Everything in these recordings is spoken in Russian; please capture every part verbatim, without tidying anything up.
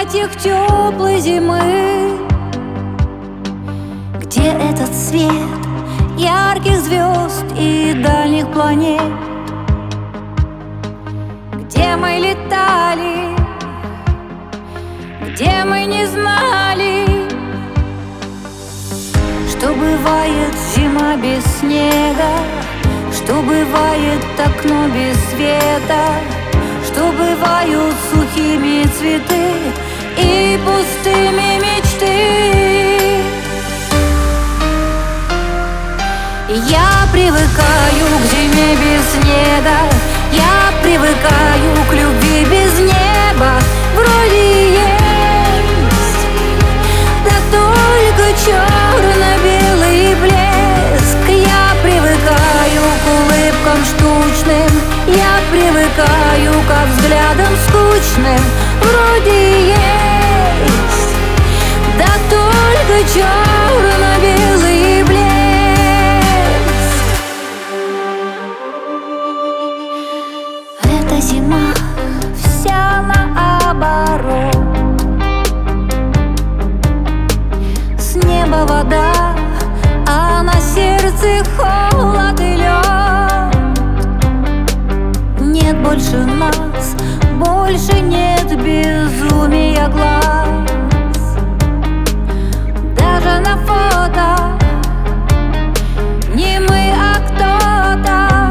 объятиях теплой зимы, где этот свет ярких звезд и дальних планет, где мы летали, где мы не знали, что бывает зима без снега, что бывает окно без света, что бывают сухими цветы и пустыми мечты. Я привыкаю к зиме без снега, я привыкаю к любви без неба. Вроде есть, да только черно-белый блеск. Я привыкаю к улыбкам штучным, я привыкаю ко взглядам скучным. Вроде есть, да только черно-белый блеск. Эта зима вся наоборот. С неба вода, а на сердце холод и лед. Нет больше нас, больше нет безумия глаз. Даже на фото не мы, а кто-то.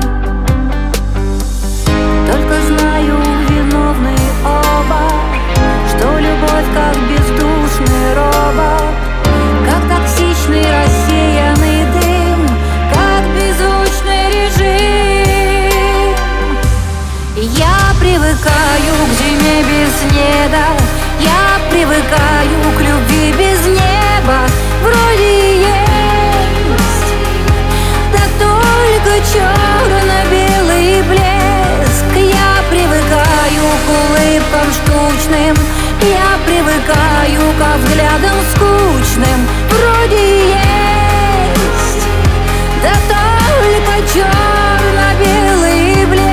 Только знаю, виновны оба, что любовь как бездушный робот, как токсичный рассеянный дым, как беззвучный режим. Я привыкаю к зиме без снега, я привыкаю к любви без неба. Вроде есть, да только черно-белый блеск. Я привыкаю к улыбкам штучным, я привыкаю ко взглядам скучным. Вроде есть, да только черно-белый блеск.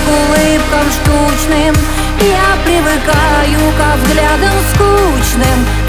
Штучным, я привыкаю ко взглядам скучным.